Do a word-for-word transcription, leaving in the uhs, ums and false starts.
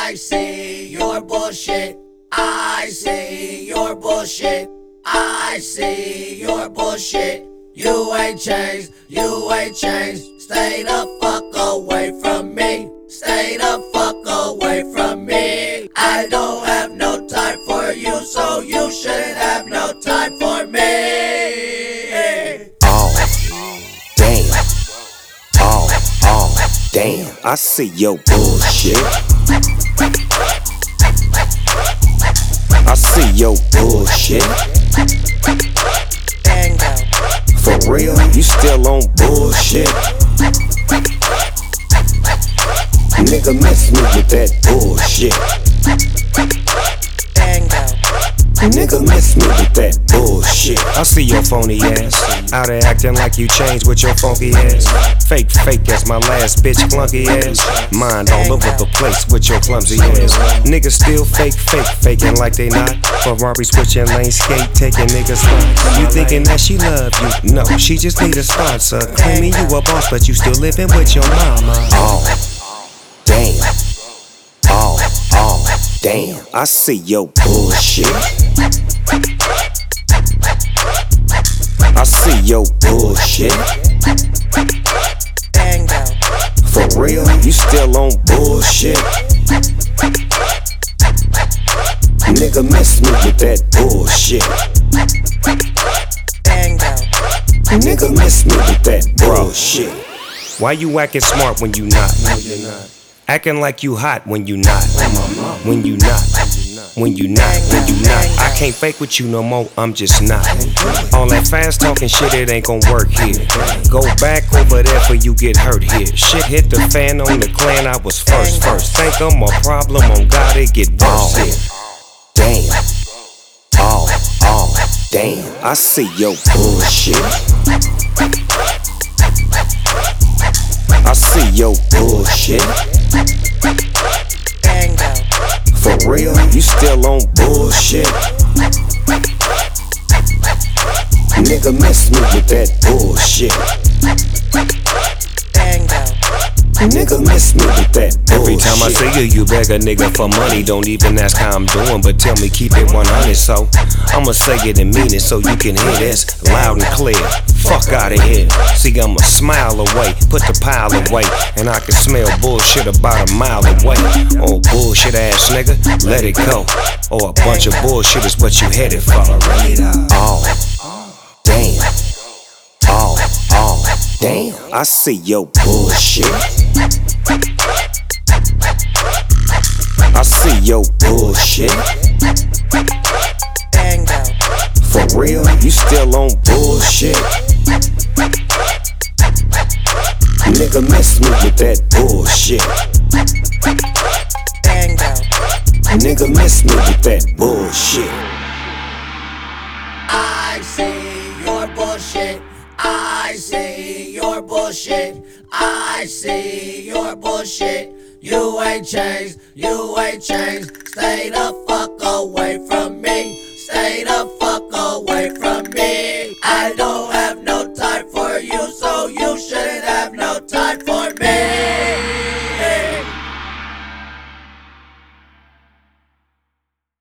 I see your bullshit. I see your bullshit. I see your bullshit. You ain't changed, you ain't changed. Stay the fuck away from me. Stay the fuck away from me. I don't have no time for you, so you shouldn't have no time for me. Oh, damn. Oh, oh, damn. I see your bullshit. I see your bullshit. Bango. For real, you still on bullshit. Nigga, miss me with that bullshit. Bango. Nigga, miss me with that bullshit. I see your phony ass out there acting like you changed with your funky ass. Fake, fake as my last bitch flunky ass. Mind all over the place with your clumsy ass. Niggas still fake, fake, faking like they not. Ferrari switching lane, skate, taking niggas spots. You thinking that she love you? No, she just need a sponsor. Claiming you a boss, but you still living with your mama. Oh, damn. Oh, oh, damn. I see your bullshit. I see your bullshit. Bango. For real, you still on bullshit. Nigga, miss me with that bullshit. Bango. Nigga, miss me with that bullshit. Why you acting smart when you not? No, you're not. Acting like you hot when you not. When you not. When you not. When you not. I can't fake with you no more, I'm just not. All that fast talking shit, it ain't gon' work here. Go back over there for you get hurt here. Shit hit the fan on the clan, I was first first. Think I'm a problem, on God it get worse here. Damn. Oh, oh, damn. I see your bullshit. I see your bullshit. Bango. For real, you still on bullshit. Nigga, miss me with that bullshit. Bango. Nigga, miss me with that bullshit. Every time I see you, you beg a nigga for money. Don't even ask how I'm doing, but tell me keep it one hundred. So I'ma say it and mean it so you can hear this loud and clear. Fuck out of here. See, I'm a smile away, put the pile away, and I can smell bullshit about a mile away. Oh, bullshit ass nigga, let it go. Or a bunch of bullshit is what you headed for. Oh, damn. Oh, oh, damn. I see your bullshit. I see your bullshit. Bango. For real, you still on bullshit. Nigga, miss me with that bullshit. Bango. Nigga, miss me with that bullshit. I see your bullshit. I see your bullshit. I see your bullshit. You ain't changed, you ain't changed. Stay the fuck away from me. Stay the